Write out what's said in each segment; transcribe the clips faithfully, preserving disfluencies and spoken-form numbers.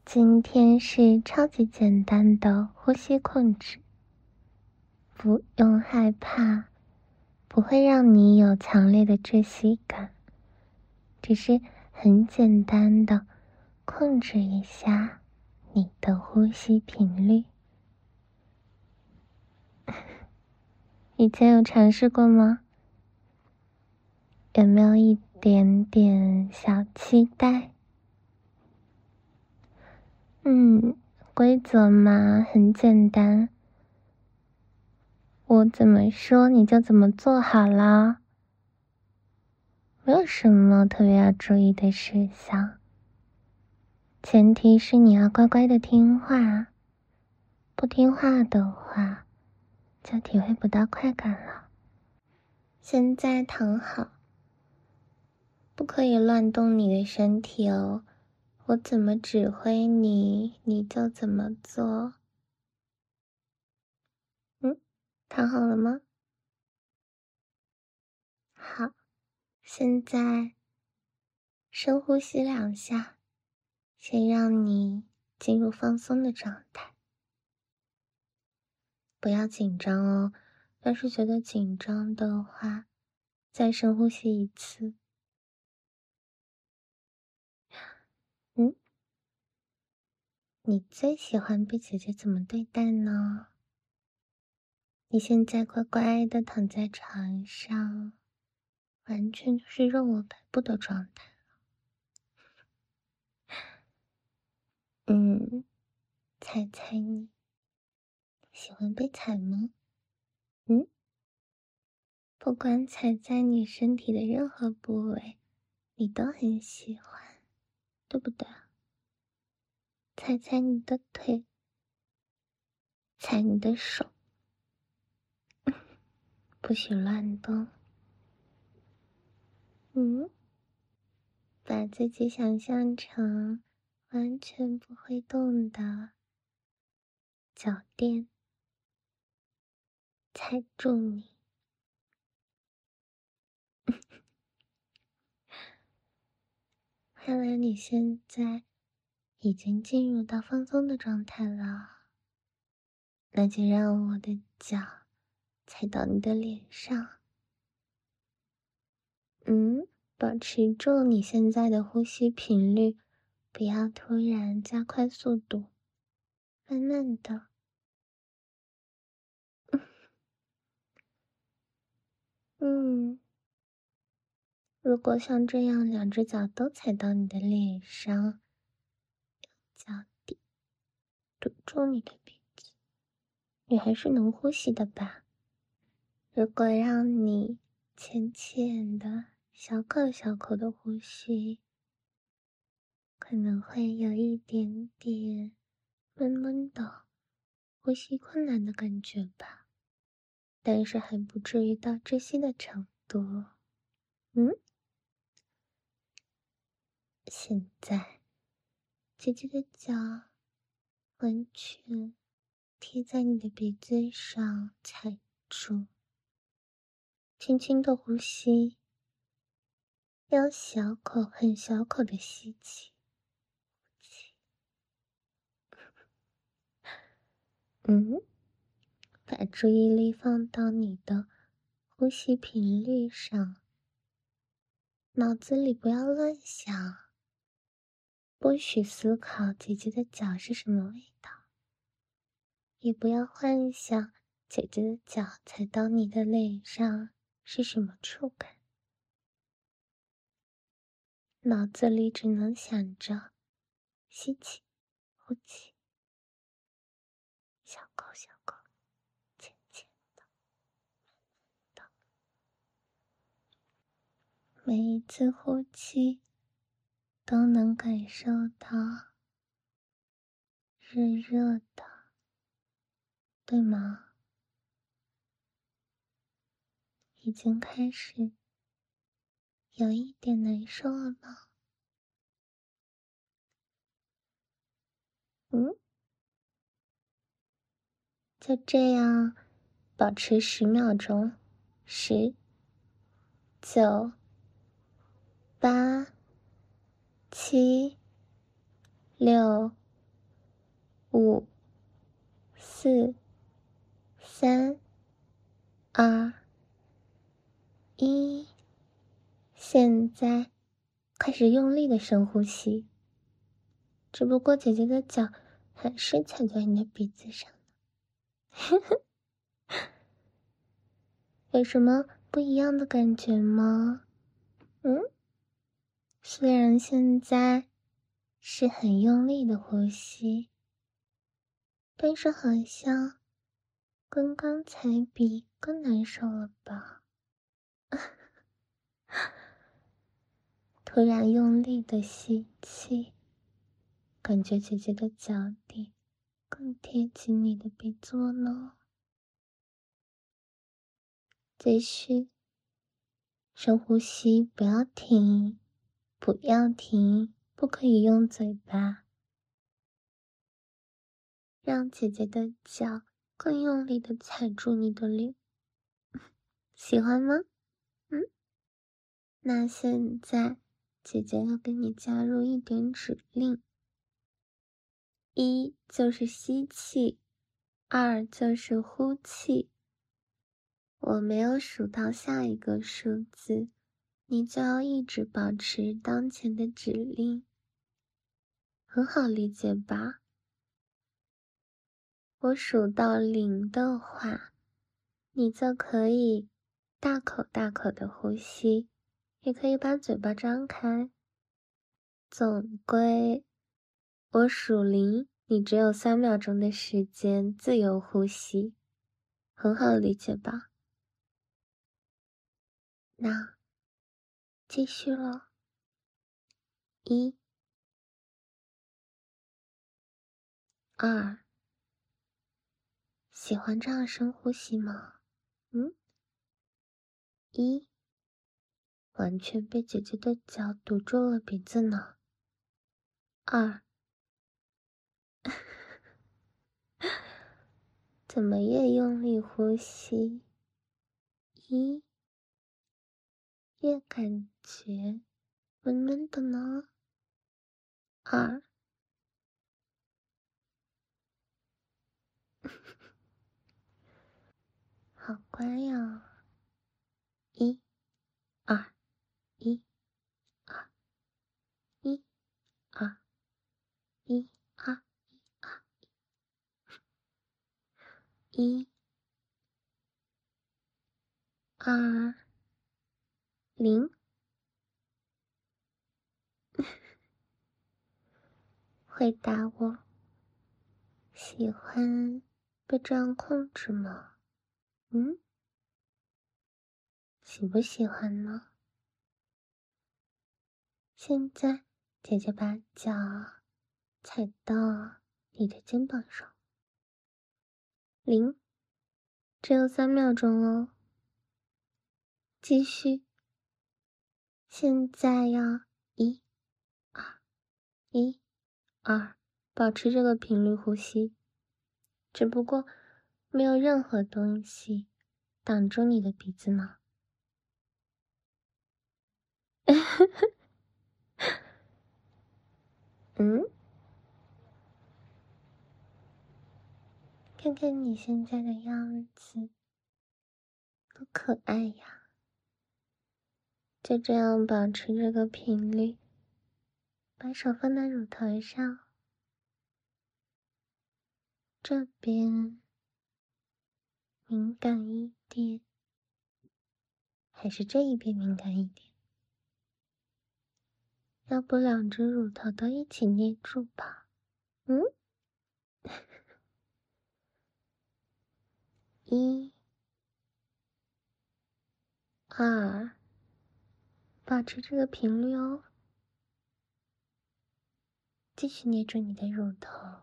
今天是超级简单的呼吸控制，不用害怕，不会让你有强烈的窒息感，只是很简单的控制一下你的呼吸频率。以前有尝试过吗？有没有一点点小期待？嗯，规则嘛，很简单，我怎么说你就怎么做好啦，没有什么特别要注意的事项，前提是你要乖乖的听话，不听话的话就体会不到快感了。现在躺好，不可以乱动你的身体哦，我怎么指挥你，你就怎么做。嗯，躺好了吗？好，现在深呼吸两下，先让你进入放松的状态。不要紧张哦，要是觉得紧张的话，再深呼吸一次。嗯，你最喜欢被姐姐怎么对待呢？你现在乖乖的躺在床上，完全就是任我摆布的状态。嗯，猜猜你喜欢被踩吗？嗯，不管踩在你身体的任何部位，你都很喜欢，对不对？踩踩你的腿，踩你的手，不许乱动。嗯，把自己想象成完全不会动的脚垫，踩住你。看来你现在已经进入到放松的状态了，那就让我的脚踩到你的脸上。嗯，保持住你现在的呼吸频率，不要突然加快速度，慢慢的。嗯，如果像这样两只脚都踩到你的脸上，脚底堵住你的鼻子，你还是能呼吸的吧？如果让你浅浅的小口小口的呼吸，可能会有一点点闷闷的呼吸困难的感觉吧，但是还不至于到窒息的程度。嗯，现在姐姐的脚完全贴在你的鼻子上，踩住，轻轻的呼吸，要小口很小口的吸气，呼气。嗯，把注意力放到你的呼吸频率上，脑子里不要乱想，不许思考姐姐的脚是什么味道，也不要幻想姐姐的脚踩到你的脸上是什么触感，脑子里只能想着吸气、呼气，小口小口，浅浅的，慢慢的。每一次呼气都能感受到热热的，对吗？已经开始有一点难受了吗？嗯，就这样保持十秒钟，十、九、八、七、六、 五、四、三、二、一。现在开始用力的深呼吸，只不过姐姐的脚还是踩在你的鼻子上了。有什么不一样的感觉吗？嗯，虽然现在是很用力的呼吸，但是好像跟刚才比更难受了吧？突然用力的吸气，感觉姐姐的脚底更贴近你的鼻座了。继续深呼吸，不要停，不要停，不可以用嘴巴，让姐姐的脚更用力的踩住你的脸，喜欢吗？嗯，那现在姐姐要给你加入一点指令，一就是吸气，二就是呼气。我没有数到下一个数字，你就要一直保持当前的指令，很好理解吧？我数到零的话，你就可以大口大口的呼吸，也可以把嘴巴张开。总归，我数零，你只有三秒钟的时间自由呼吸，很好理解吧？那继续咯，一、二，喜欢这样深呼吸吗？嗯，一，完全被姐姐的脚堵住了鼻子呢。二，怎么越用力呼吸，一，越感觉温温的呢。二，好乖呀。一、二、一、二、一、二、一、二、二、一、二、零。回答我，喜欢被这样控制吗？嗯？喜不喜欢呢？现在姐姐把脚踩到你的肩膀上。零，只有三秒钟哦。继续。现在要一、二、一、二，保持这个频率呼吸。只不过没有任何东西挡住你的鼻子呢。嗯？看看你现在的样子，多可爱呀！就这样保持这个频率，把手放在乳头上，这边敏感一点，还是这一边敏感一点？要不两只乳头都一起捏住吧？嗯？一、二，保持这个频率哦。继续捏住你的乳头。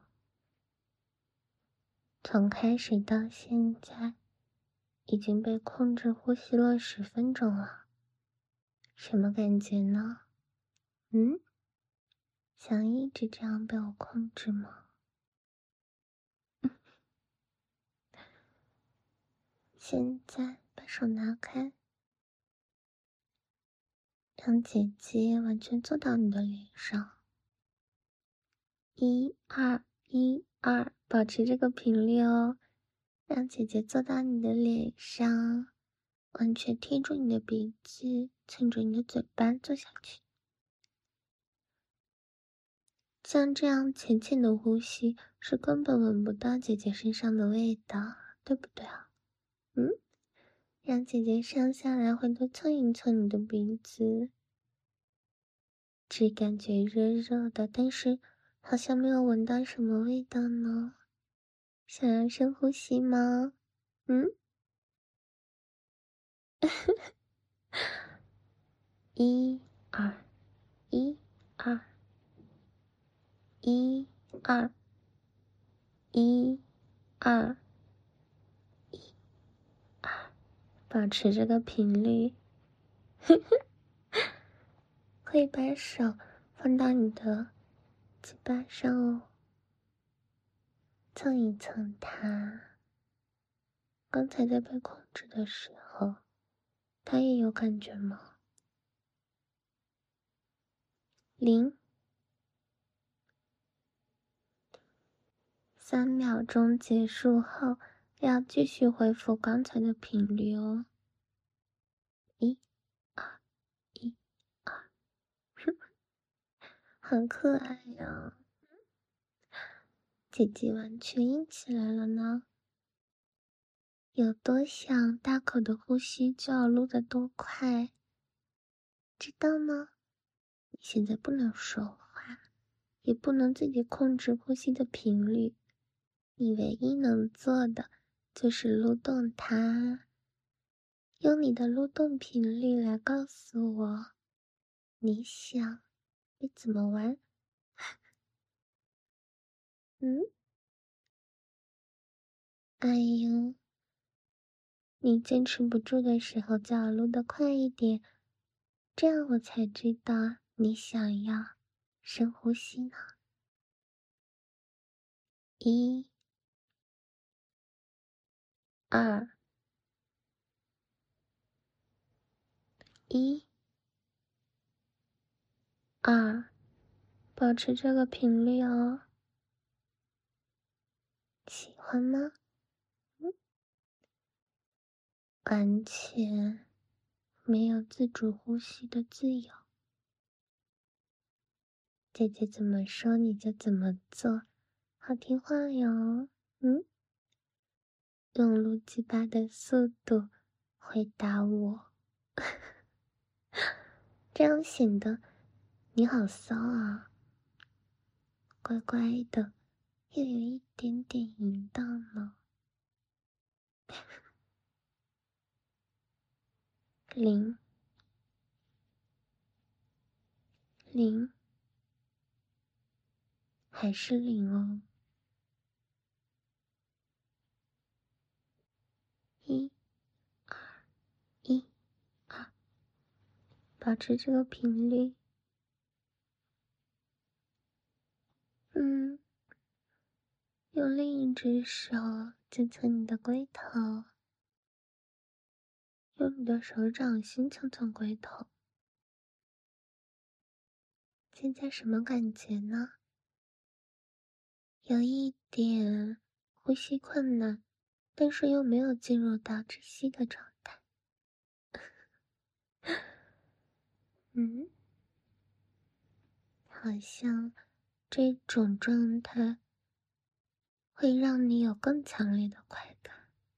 从开始到现在，已经被控制呼吸了十分钟了。什么感觉呢？嗯？想一直这样被我控制吗？现在把手拿开，让姐姐完全坐到你的脸上。一二一二，保持这个频率哦，让姐姐坐到你的脸上，完全贴住你的鼻子，蹭着你的嘴巴坐下去。像这样浅浅的呼吸，是根本闻不到姐姐身上的味道，对不对啊？嗯，让姐姐上下来回的蹭一蹭你的鼻子，只感觉热热的，但是好像没有闻到什么味道呢。想要深呼吸吗？嗯，一二一二一二一二一二，保持这个频率。可以把手放到你的嘴巴上哦，蹭一蹭它。刚才在被控制的时候，它也有感觉吗？零。三秒钟结束后，要继续恢复刚才的频率哦。一、二、一、二，很可爱呀！姐姐完全硬起来了呢。有多想大口的呼吸，就要撸得多快，知道吗？你现在不能说话，也不能自己控制呼吸的频率，你唯一能做的就是撸动它，用你的撸动频率来告诉我，你想你怎么玩？嗯？哎呦，你坚持不住的时候就要撸得快一点，这样我才知道你想要深呼吸呢。一、二、一、二，保持这个频率哦。喜欢吗？嗯，完全没有自主呼吸的自由。姐姐怎么说你就怎么做，好听话哟。嗯，用撸鸡巴的速度回答我，这样显得你好骚啊，乖乖的，又有一点点淫荡了。零零，还是零哦。一、二、一、二，保持这个频率。嗯，用另一只手蹭蹭你的龟头，用你的手掌心蹭蹭龟头。现在什么感觉呢？有一点呼吸困难，但是又没有进入到窒息的状态。嗯，好像这种状态会让你有更强烈的快感。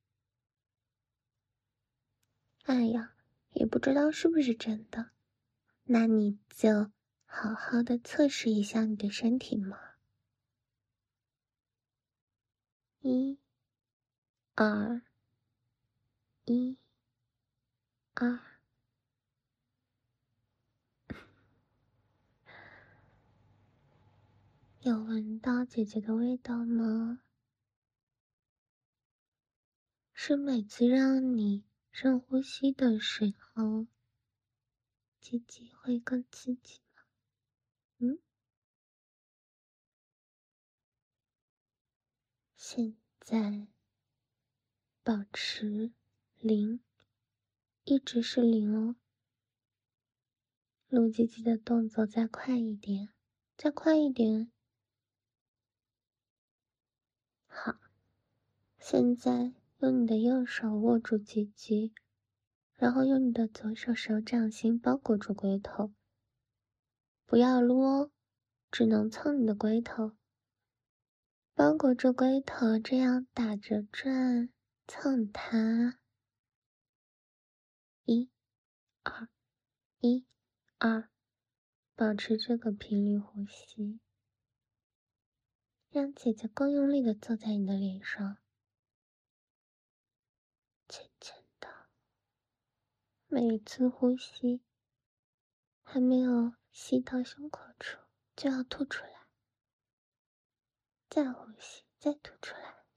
哎呀，也不知道是不是真的，那你就好好的测试一下你的身体嘛。一、二、一、二。有闻到姐姐的味道吗？是每次让你深呼吸的时候，姐姐会更刺激吗？嗯？现在保持零，一直是零哦。录姐姐的动作再快一点，再快一点。 现在用你的右手握住鸡鸡，然后用你的左手手掌心包裹住龟头，不要撸哦，只能蹭你的龟头，包裹住龟头，这样打着转，蹭它。一、二，一、二，保持这个频率呼吸，让姐姐更用力的坐在你的脸上，浅浅的。每一次呼吸还没有吸到胸口处，就要吐出来，再呼吸，再吐出来，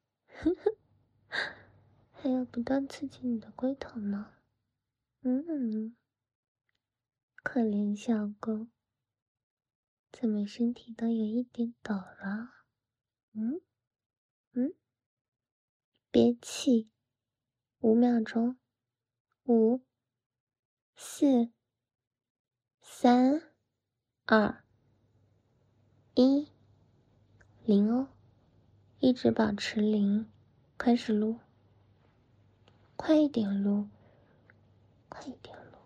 还要不断刺激你的龟头呢。嗯，可怜小狗，怎么身体都有一点抖了？嗯嗯，憋气，五秒钟，五、四、三、二、一，零哦，一直保持零，开始撸，快一点撸，快一点撸，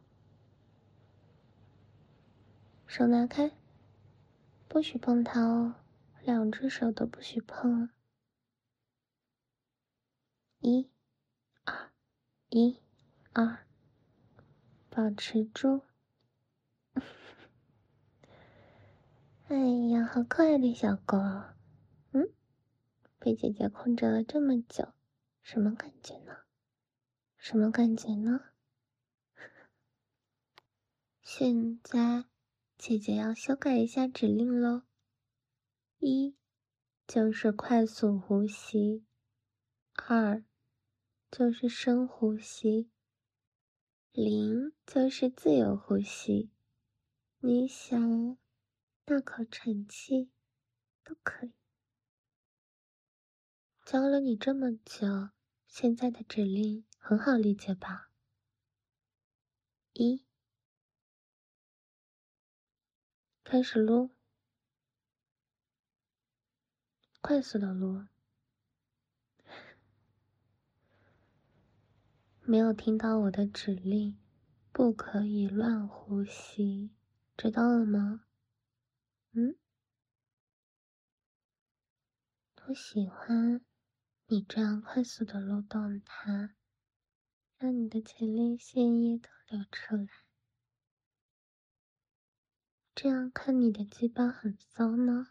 手拿开，不许碰它哦，两只手都不许碰。一、二、一、二，保持住。哎呀，好可爱的小狗啊！嗯，被姐姐控制了这么久，什么感觉呢？什么感觉呢？现在，姐姐要修改一下指令喽。一，就是快速呼吸；二，就是深呼吸；零，就是自由呼吸。你想大口喘气都可以。教了你这么久，现在的指令很好理解吧？一，开始撸，快速的撸。没有听到我的指令，不可以乱呼吸，知道了吗？嗯，我喜欢你这样快速的撸动它，让你的前列腺液都流出来。这样看你的鸡巴很骚呢。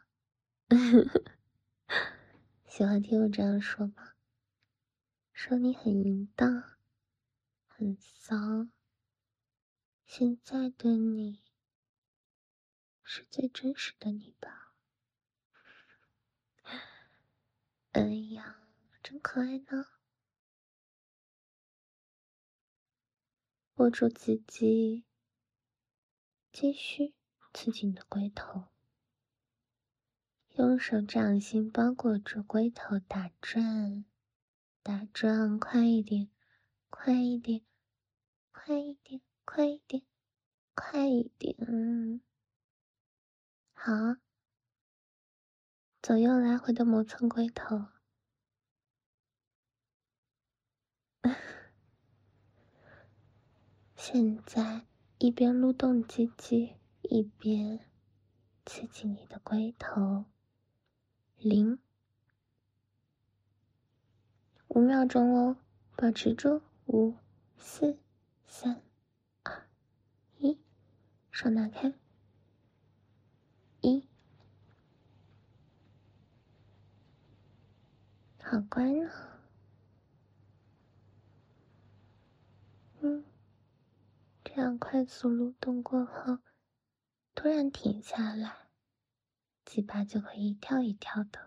喜欢听我这样说吗？说你很淫荡，很骚。现在的你是最真实的你吧？哎呀，真可爱呢。握住鸡鸡，继续刺激你的龟头，用手掌心包裹住龟头打转，打转，快一点，快一点，快一点，快一点，快一点。好，左右来回的磨蹭龟头。现在一边撸动鸡鸡，一边刺激你的龟头。零，五秒钟哦，保持住。五、四、三、二、一，手拿开。一，好乖呢。嗯，这样快速撸动过后，突然停下来，鸡巴就会一跳一跳的。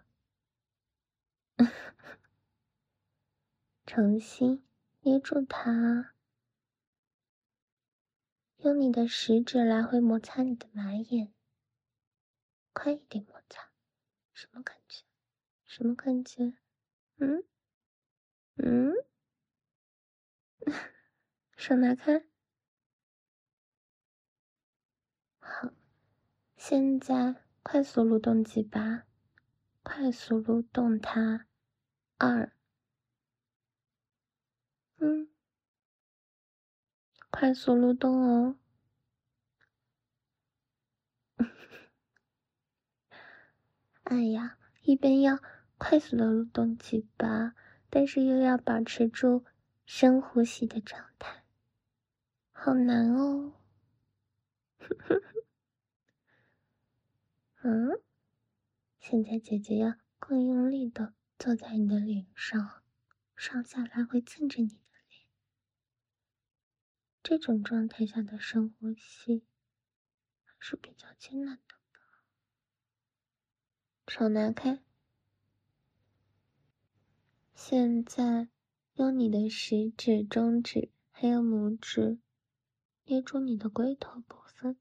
重新捏住它，用你的食指来回摩擦你的马眼，快一点摩擦。什么感觉？什么感觉？嗯嗯，手拿开。好，现在快速撸动鸡巴，快速撸动它。二、 嗯，快速撸动哦。哎呀，一边要快速的撸动鸡巴，但是又要保持住深呼吸的状态，好难哦。嗯，现在姐姐要更用力的坐在你的脸上，上下来回蹭着你的脸。这种状态下的深呼吸还是比较艰难的。手拿开。现在用你的食指、中指还有拇指捏住你的龟头部分，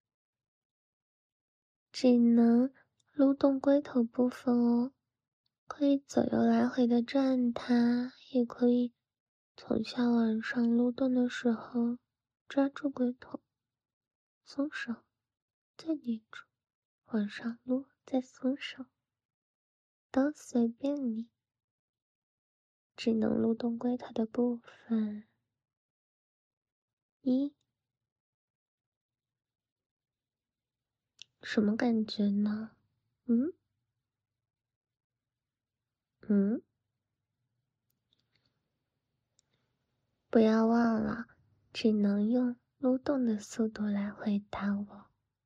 只能撸动龟头部分哦，可以左右来回的转它，也可以从下往上撸动的时候抓住龟头，松手，再捏住，往上撸，再松手，都随便你，只能撸动龟头的部分。一，什么感觉呢？嗯嗯，不要忘了，只能用撸动的速度来回答我。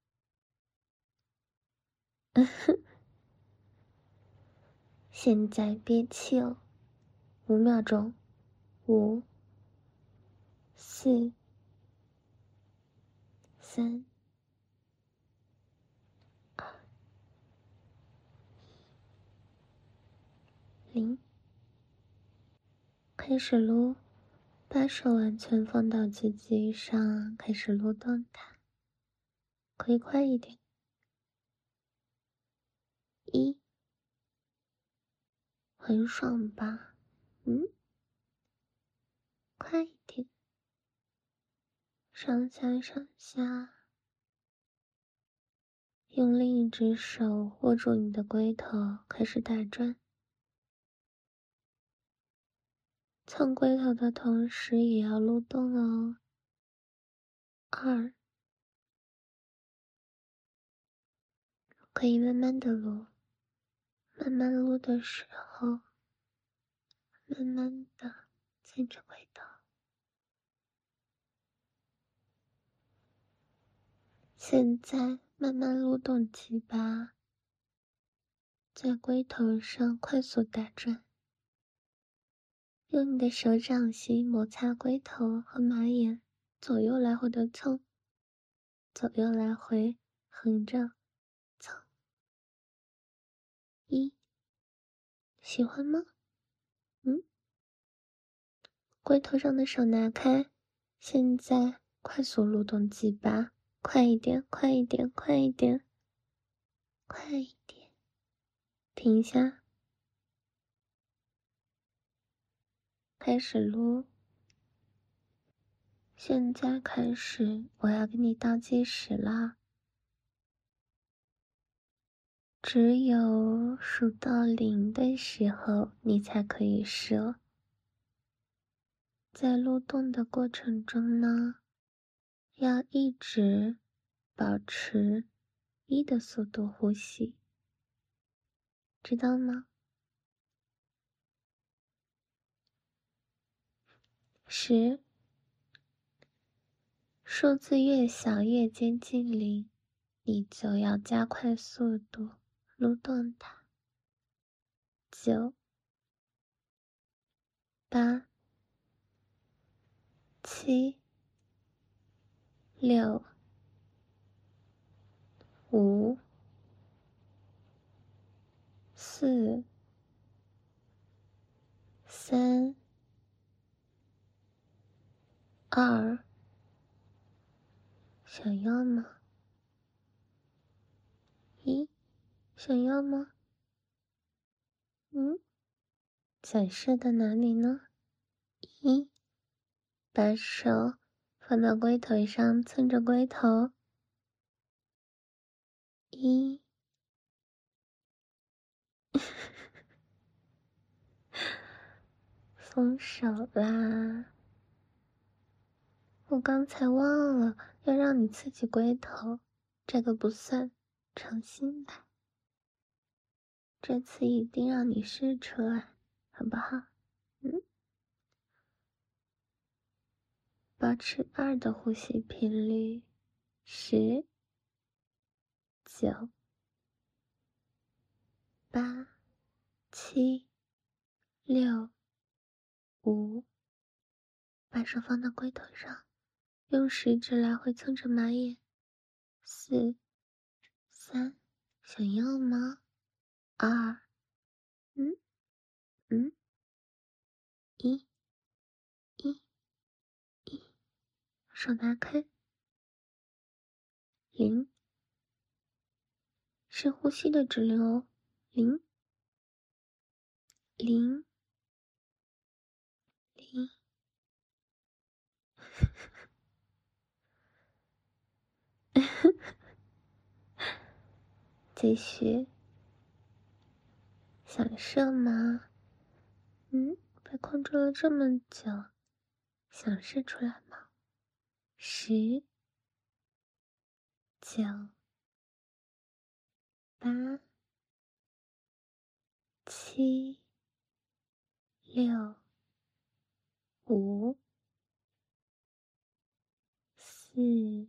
现在憋气哦，五秒钟，五、四、三、二、零，开始撸，把手完全放到鸡鸡上，开始撸动它，可以快一点。一，很爽吧？嗯，快一点，上下上下。用另一只手握住你的龟头，开始打转。蹭龟头的同时也要撸动哦。二，可以慢慢的撸，慢慢撸的时候，慢慢的蹭着龟头。现在慢慢撸动鸡巴，在龟头上快速打转，用你的手掌心摩擦龟头和马眼，左右来回的蹭，左右来回横着蹭。一，喜欢吗？嗯，龟头上的手拿开，现在快速撸动鸡巴，快一点，快一点，快一点，快一点，停下，开始撸。现在开始，我要给你倒计时啦，只有数到零的时候，你才可以射。在撸动的过程中呢，要一直保持一的速度呼吸，知道吗？十，数字越小越接近零，你就要加快速度撸动它。九、八、七、六、五、四、三、二，想要吗？一，想要吗？嗯，想射到哪里呢？一，把手放到龟头上，蹭着龟头。一， 松手啦！我刚才忘了要让你刺激龟头，这个不算，重新来。这次一定让你试出来，好不好？嗯。保持二的呼吸频率，十、九、八、七、六、五，把手放到龟头上，用食指来回蹭着马眼。四、三，想要吗？二，嗯嗯，一，一，一，手拿开。零，深呼吸的指令哦。零，零，零。继续。想射吗？嗯，被控制了这么久，想射出来吗？十、九、八、七、六、五、四、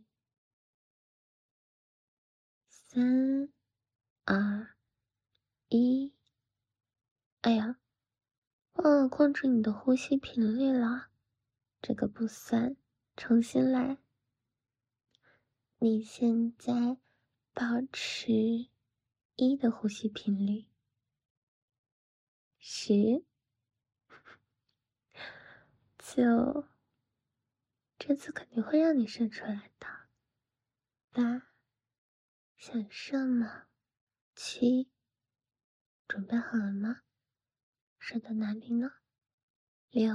三、二、一。哎呀，忘了控制你的呼吸频率了，这个不算，重新来。你现在保持一的呼吸频率，十、九，这次肯定会让你射出来的。八，想射吗？七，准备好了吗？射到哪里呢？六，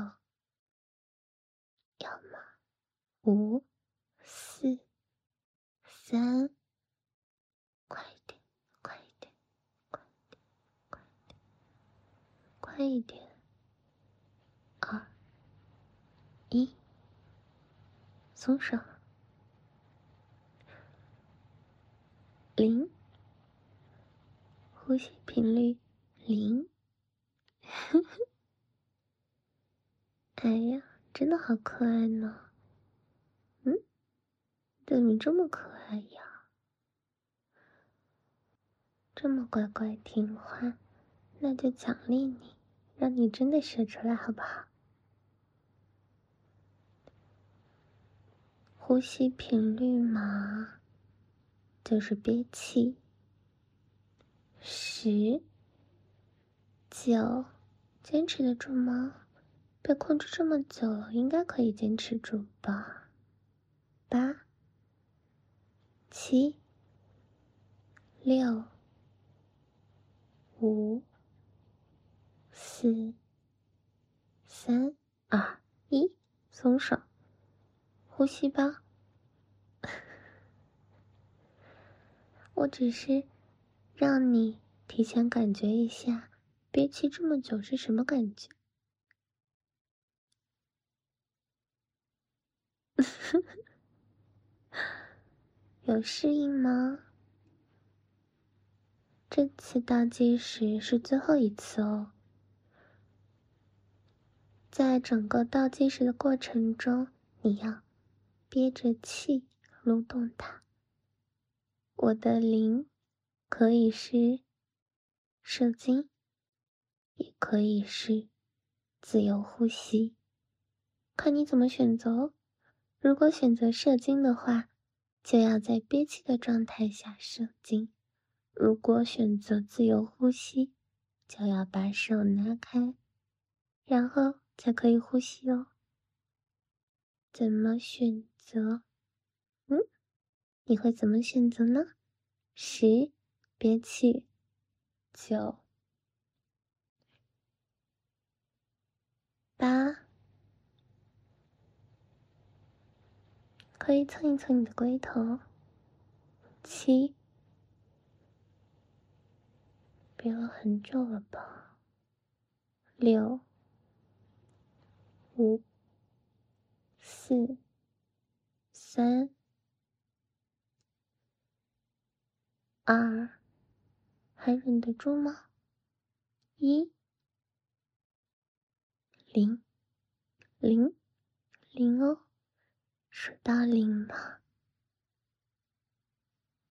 要吗？五、四、三，快一点，快一点，快一点，快一点，快一点。二、一，松手。零，呼吸频率零。哎呀，真的好可爱呢。嗯，怎么这么可爱呀？这么乖乖听话，那就奖励你，让你真的射出来好不好？呼吸频率嘛，就是憋气。十、九，坚持得住吗？被控制这么久了，应该可以坚持住吧。八、七、六、五、四、三、二、一，松手，呼吸吧。我只是让你提前感觉一下，憋气这么久是什么感觉。有适应吗？这次倒计时是最后一次哦。在整个倒计时的过程中，你要憋着气蠕动它。我的零可以是射精，也可以是自由呼吸，看你怎么选择哦。如果选择射精的话，就要在憋气的状态下射精；如果选择自由呼吸，就要把手拿开，然后才可以呼吸哦。怎么选择？嗯，你会怎么选择呢？十，憋气；九、八，可以蹭一蹭你的龟头；七，憋了很久了吧？六、 五、四、三、二，还忍得住吗？一，零，零，零哦，数到零吗？